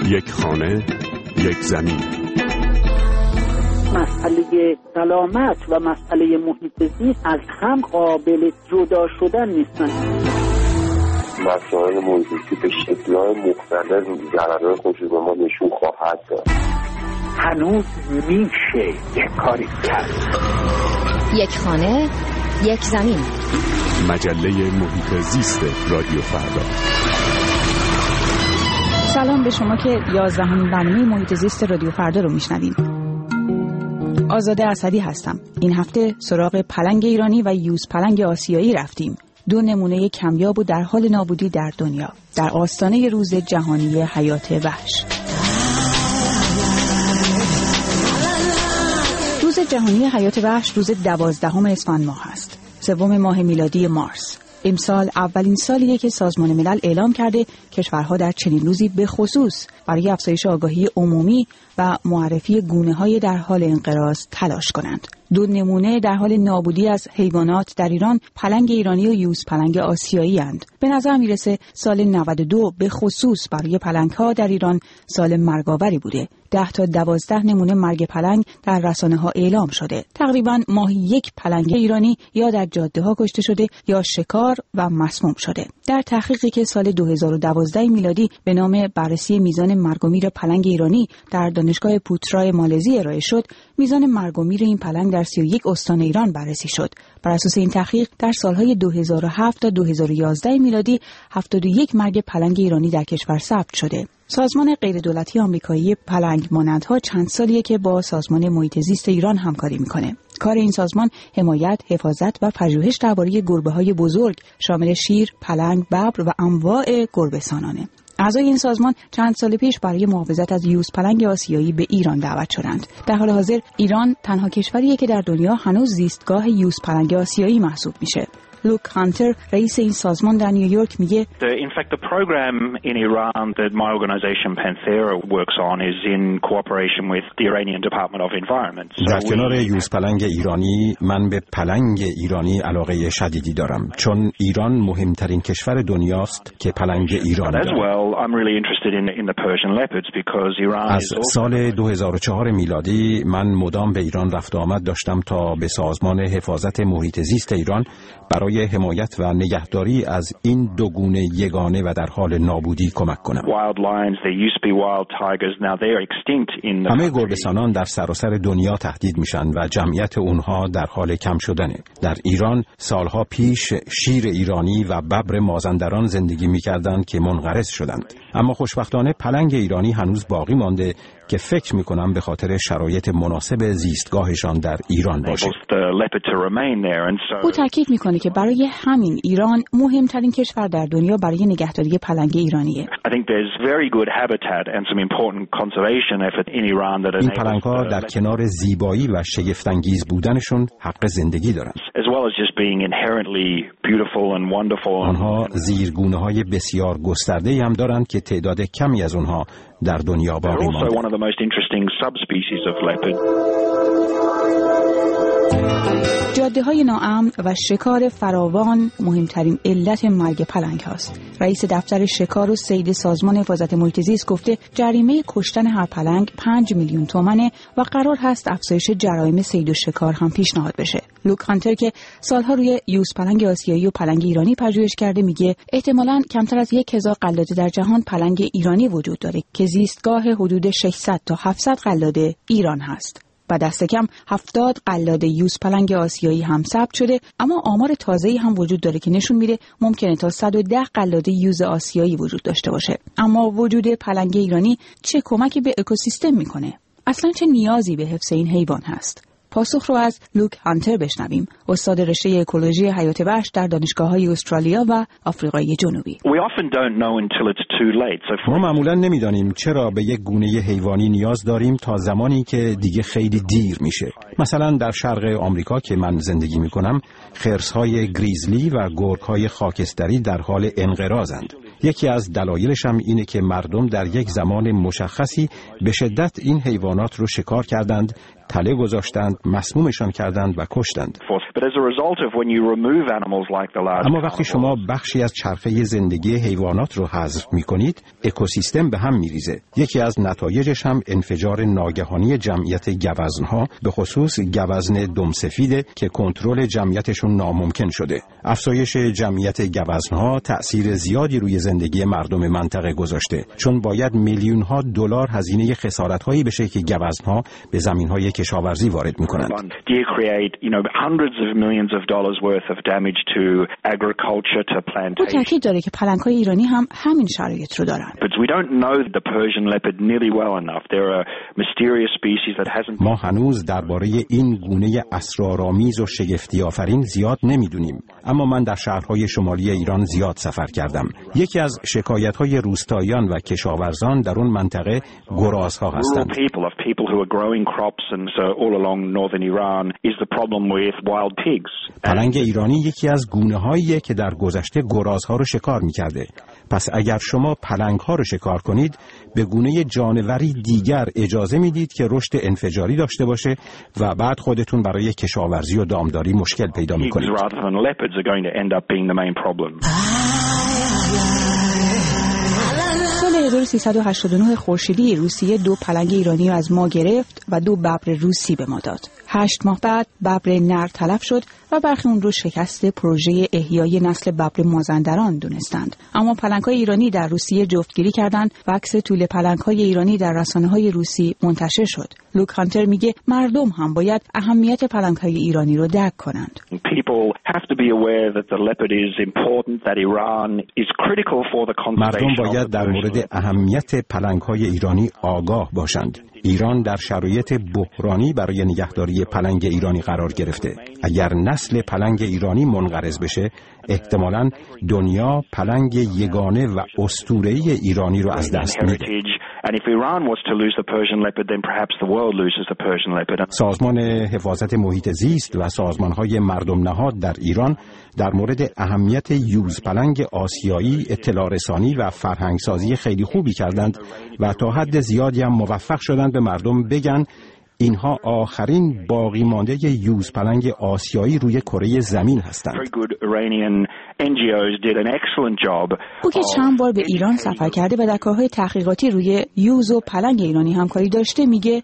یک خانه، یک زمین. مسئله سلامت و مسئله محیط زیست از هم قابل جدا شدن نیستن. مسائل محیط زیستی به شکل‌های مختلف ضررهای خودش رو به ما نشون خواهد داد. هنوز میشه یک کاری کرد. یک خانه، یک زمین. مجله محیط زیست رادیو فردا. سلام به شما که 11مین برنامه محیط زیست رادیو فردا رو میشنوین. آزاده اسدی هستم. این هفته سراغ پلنگ ایرانی و یوز پلنگ آسیایی رفتیم. دو نمونه کمیاب و در حال نابودی در دنیا در آستانه روز جهانی حیات وحش. روز جهانی حیات وحش روز 12 اسفند ماه است، سوم ماه میلادی مارس. امسال اولین سالیه که سازمان ملل اعلام کرده کشورها در چنین روزی به خصوص برای افزایش آگاهی عمومی و معرفی گونه‌های در حال انقراض تلاش کنند. دو نمونه در حال نابودی از حیوانات در ایران پلنگ ایرانی و یوز پلنگ آسیایی اند. به نظر میرسه سال 92 به خصوص برای پلنگ‌ها در ایران سال مرگاوری بوده. 10 تا 12 نمونه مرگ پلنگ در رسانه‌ها اعلام شده. تقریباً ماهی یک پلنگ ایرانی یا در جاده‌ها کشته شده یا شکار و مسموم شده. در تحقیقی که سال 2012 میلادی به نام بررسی میزان مرگ و میر پلنگ ایرانی در دانشگاه پوترای مالزی ارائه شد، میزان مرگ و میر این پلنگ در 31 استان ایران بررسی شد. بر اساس این تحقیق در سالهای 2007 تا 2011 میلادی 71 مرگ پلنگ ایرانی در کشور ثبت شده. سازمان غیردولتی آمریکایی پلنگ مانندها چند سالیه که با سازمان محیط زیست ایران همکاری میکنه. کار این سازمان حمایت، حفاظت و پژوهش درباره گربه‌های بزرگ شامل شیر، پلنگ، ببر و انواع گربه‌سانانه. اعضای این سازمان چند سال پیش برای محافظت از یوز پلنگ آسیایی به ایران دعوت شدند. در حال حاضر ایران تنها کشوریه که در دنیا هنوز زیستگاه یوز پلنگ آسیایی محسوب میشه. لوک هانتر، رئیس این سازمان در نیویورک میگه In fact the program in Iran that my organization Panthera works on is in cooperation with the Iranian Department of Environment. در کنار یوز پلنگ ایرانی من به پلنگ ایرانی علاقه شدیدی دارم، چون ایران مهمترین کشور دنیاست که پلنگ ایرانی دارد. از سال 2004 میلادی من مدام به ایران رفت و آمد داشتم تا به سازمان حفاظت محیط زیست ایران برای حمایت و نگهداری از این دو گونه یگانه و در حال نابودی کمک کنم. همه گربه‌سانان در سراسر دنیا تهدید میشن و جمعیت اونها در حال کم شدنه. در ایران سالها پیش شیر ایرانی و ببر مازندران زندگی میکردند که منقرض شدند، اما خوشبختانه پلنگ ایرانی هنوز باقی مانده که فکر میکنم به خاطر شرایط مناسب زیستگاهشان در ایران باشه. او تاکید میکنه که برای همین ایران مهمترین کشور در دنیا برای نگهداری پلنگ ایرانیه. این پلنگ‌ها در کنار زیبایی و شگفت‌انگیز بودنشون حق زندگی دارند. آنها زیرگونه‌های بسیار گسترده‌ای هم دارند که تعداد کمی از اونها در دنیا باقی مانده. جاده‌های ناامن و شکار فراوان مهمترین علت مرگ پلنگ هاست. رئیس دفتر شکار و صید سازمان حفاظت محیط زیست گفته جریمه کشتن هر پلنگ 5 میلیون تومانه و قرار هست افزایش جرایم صید و شکار هم پیشنهاد بشه. لوک هانتر که سالها روی یوز پلنگ آسیایی و پلنگ ایرانی پژوهش کرده میگه احتمالاً کمتر از 1000 قلاده در جهان پلنگ ایرانی وجود داره که زیستگاه حدود 600 تا 700 قلاده ایران هست. و دست کم 70 قلاده یوز پلنگ آسیایی هم ثبت شده، اما آمار تازه‌ای هم وجود داره که نشون میده ممکنه تا 110 قلاده یوز آسیایی وجود داشته باشه. اما وجود پلنگ ایرانی چه کمکی به اکوسیستم میکنه؟ اصلا چه نیازی به حفظ این حیوان هست؟ پاسخ رو از لوک هانتر بشنویم، استاد رشته اکولوژی حیات وحش در دانشگاه‌های استرالیا و آفریقای جنوبی. ما معمولاً نمی‌دانیم چرا به یک گونه حیوانی نیاز داریم تا زمانی که دیگه خیلی دیر میشه. مثلا در شرق آمریکا که من زندگی می‌کنم، خرس‌های گریزلی و گرگ‌های خاکستری در حال انقراضند. یکی از دلایلش هم اینه که مردم در یک زمان مشخصی به شدت این حیوانات رو شکار کردند، تله گذاشتند، مسمومشان کردند و کشتند. اما وقتی شما بخشی از چرخه زندگی حیوانات رو حذف می‌کنید، اکوسیستم به هم می‌ریزه. یکی از نتایجش هم انفجار ناگهانی جمعیت گوزن‌ها، به خصوص گوزن دمسفیده که کنترل جمعیتشون ناممکن شده. افزایش جمعیت گوزن‌ها تأثیر زیادی روی زندگی مردم منطقه گذاشته، چون باید میلیون‌ها دلار هزینه خسارت‌هایی بشه که گوزن‌ها به زمین‌های کشاورزی وارد می‌کنند. او تاکید داره که پلنگ‌های ایرانی هم همین شرایط رو دارن. ما هنوز درباره این گونه اسرارآمیز و شگفتی آفرین زیاد نمی‌دونیم، اما من در شهرهای شمالی ایران زیاد سفر کردم. یکی از شکایت‌های روستاییان و کشاورزان در اون منطقه گرازها هستند. پلنگ ایرانی یکی از گونه‌هاییه که در گذشته گرازها رو شکار می‌کرده. پس اگر شما پلنگ‌ها رو شکار کنید، به گونه جانوری دیگر اجازه میدید که رشد انفجاری داشته باشه و بعد خودتون برای کشاورزی و دامداری مشکل پیدا می‌کنید. سال 1389 خورشیدی روسیه 2 پلنگ ایرانی رو از ما گرفت و 2 ببر روسی به ما داد. 8 ماه بعد ببر نر تلف شد و برخی اون رو شکست پروژه احیای نسل ببر مازندران دونستند. اما پلنگ‌های ایرانی در روسیه جفتگیری کردند و عکس طول پلنگ‌های ایرانی در رسانه‌های روسی منتشر شد. لوک هانتر میگه مردم هم باید اهمیت پلنگ‌های ایرانی رو درک کنند. مردم باید در مورد اهمیت پلنگ‌های ایرانی آگاه باشند. ایران در شرایط بحرانی برای نگهداری پلنگ ایرانی قرار گرفته. اگر نسل پلنگ ایرانی منقرض بشه، احتمالاً دنیا پلنگ یگانه و اسطوره‌ای ایرانی رو از دست میده. سازمان حفاظت محیط زیست و سازمان‌های مردم نهاد در ایران در مورد اهمیت یوز پلنگ آسیایی اطلاع رسانی و فرهنگسازی خیلی خوبی کردند و تا حد زیادی هم موفق شدند به مردم بگن اینها آخرین باقی مانده یوز پلنگ آسیایی روی کره زمین هستند. او که چند بار به ایران سفر کرده و در کارهای تحقیقاتی روی یوز و پلنگ ایرانی همکاری داشته میگه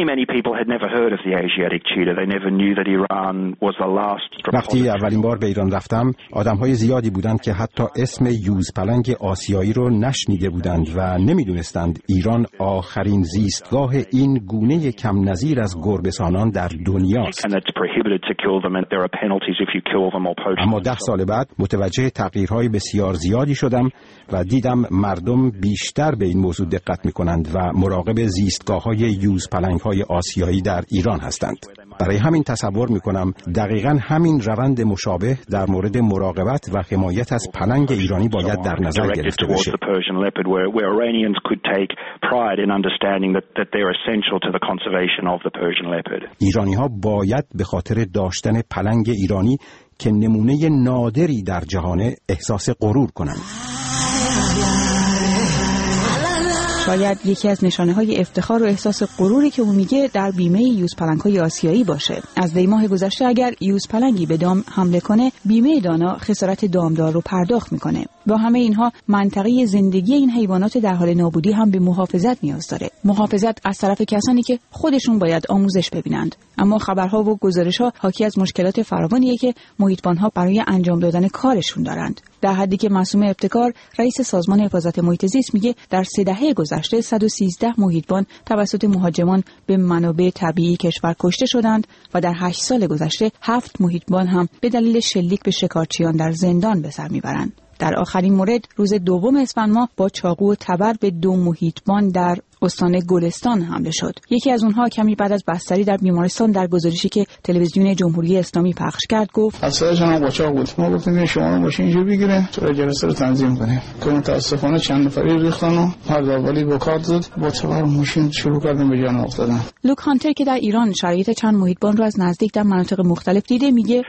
وقتی اولین بار به ایران رفتم آدم‌های زیادی بودند که حتی اسم یوز پلنگ آسیایی رو نشنیده بودند و نمیدونستند ایران آخرین زیستگاه این گونه کم نظیر از گربه‌سانان در دنیاست. اما 10 سال بعد متوجه تغییرهای بسیار زیادی شدم و دیدم مردم بیشتر به این موضوع دقت می‌کنند و مراقب زیستگاه‌های یوز پلنگ‌های آسیایی در ایران هستند. برای همین تصور می‌کنم دقیقاً همین روند مشابه در مورد مراقبت و حمایت از پلنگ ایرانی باید در نظر گرفته بشه. ایرانی‌ها باید به خاطر داشتن پلنگ ایرانی که نمونه نادری در جهان احساس غرور کنند. شاید یکی از نشانه‌های افتخار و احساس غروری که او میگه در بیمه یوز پلنگ‌های آسیایی باشه. از دی ماه گذشته اگر یوز پلنگی به دام حمله کنه، بیمه دانا خسارت دامدار رو پرداخت میکنه. با همه اینها منطقه زندگی این حیوانات در حال نابودی هم به محافظت نیاز داره. محافظت از طرف کسانی که خودشون باید آموزش ببینند. اما خبرها و گزارش‌ها حاکی از مشکلات فراوانیه که محیطبان‌ها برای انجام دادن کارشون دارند. در حدی که معصومه ابتکار رئیس سازمان حفاظت محیط زیست میگه در 3 دهه گذشته 113 محیطبان توسط مهاجمان به منابع طبیعی کشور کشته شدند و در 8 سال گذشته 7 محیطبان هم به دلیل شلیک به شکارچیان در زندان به سر میبرند. در آخرین مورد روز 2 اسفند ماه با چاقو و تبر به 2 محیطبان در استان گلستان حمله شد. یکی از اونها کمی بعد از بستری در بیمارستان در گزارشی که تلویزیون جمهوری اسلامی پخش کرد گفت: افسرش هم قاچاق بود. ما گفتیم شما رو ماشین اینجا بگیره تو جلسه رو تنظیم کنیم. که متاسفانه چند نفری ریختن و هر دولی با کارت زد با تبر ماشین شروع کردن به جان افتادن. لوک هانتر که در ایران شرایط چند محیطبان رو از نزدیک در مناطق مختلف دیده میگه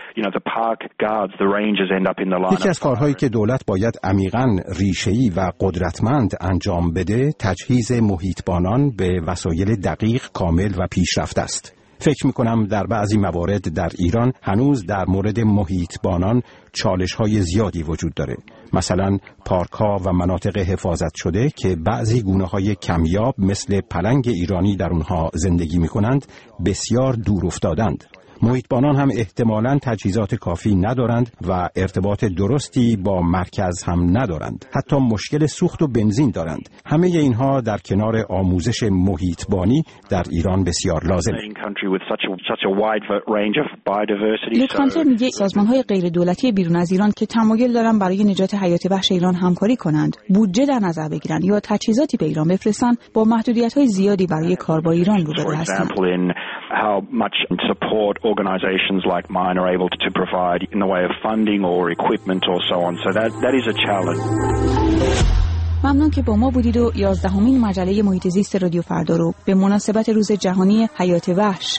یکی از کارهایی که دولت باید عمیقاً ریشه‌ای و قدرتمند انجام بده تجهیز محیطبانان به وسایل دقیق، کامل و پیشرفته است. فکر می‌کنم در بعضی موارد در ایران هنوز در مورد محیطبانان چالش‌های زیادی وجود داره. مثلا پارک‌ها و مناطق حفاظت شده که بعضی گونه‌های کمیاب مثل پلنگ ایرانی در اونها زندگی می‌کنند بسیار دور افتادند. محیطبانان هم احتمالاً تجهیزات کافی ندارند و ارتباط درستی با مرکز هم ندارند. حتی مشکل سوخت و بنزین دارند. همه اینها در کنار آموزش محیطبانی در ایران بسیار لازمه. لوک هانتر میگه سازمان‌های غیر دولتی بیرون از ایران که تمایل دارن برای نجات حیات وحش ایران همکاری کنند، بودجه در نظر بگیرن یا تجهیزاتی به ایران بفرستن، با محدودیت‌های زیادی برای کار با ایران روبرو هستند. Organizations like mine are able to provide in the way of funding or equipment or so on. So that is a challenge. ممنون که با ما بودید و 11مین مجله محیط زیست رادیو فردا رو به مناسبت روز جهانی حیات وحش